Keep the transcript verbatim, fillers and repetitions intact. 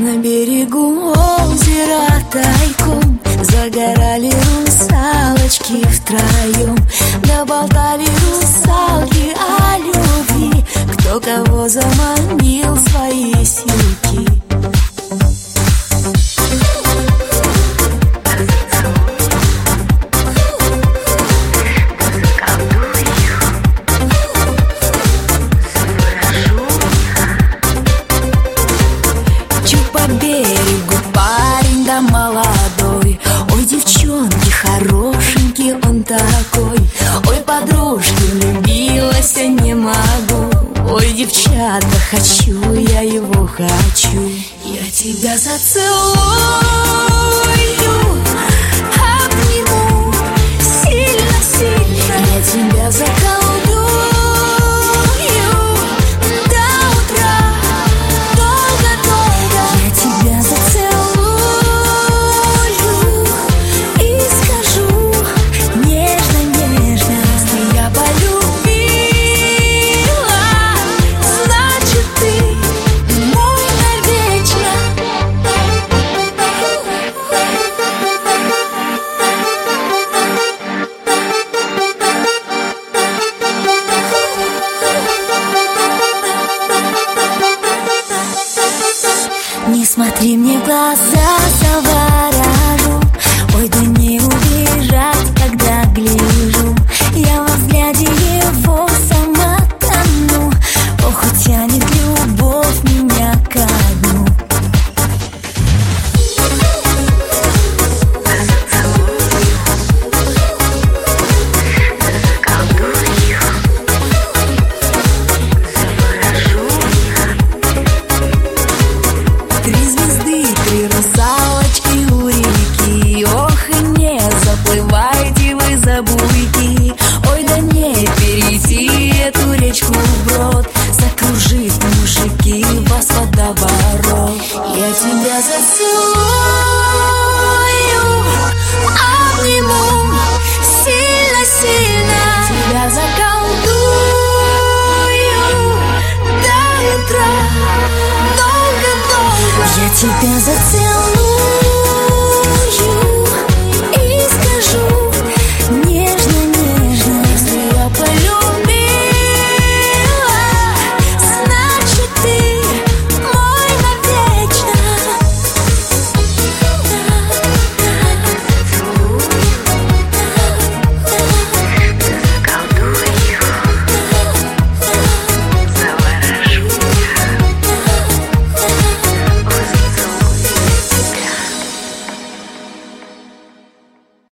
На берегу озера тайком загорали русалочки втроем. Да болтали русалки о любви, кто кого заманил в свои силки. По берегу парень да молодой. Ой, девчонки, хорошенький он такой. Ой, подружки, влюбилась, я не могу. Ой, девчата, хочу, я его хочу. Я тебя зацелую, обниму сильно-сильно. Я тебя заколдую до утра, долго-долго. Я тебя зацелую и скажу нежно-нежно. Если я полюбила, значит ты мой навечно. Не смотри мне в глаза, заворожу. Ой, да не убежать, когда гляжу. Я во взгляде его сама тону. Ох, утянет любовь меня ко дну. Три звезды, три русалочки у реки. Ох, и не заплывайте вы за буйки. Ой, да не перейти эту речку вброд. Закружит мужики вас водоворот. Я тебя зацелую, обниму сильно-сильно. Тебя заколдую до утра, долго-долго. Я тебя зацелую.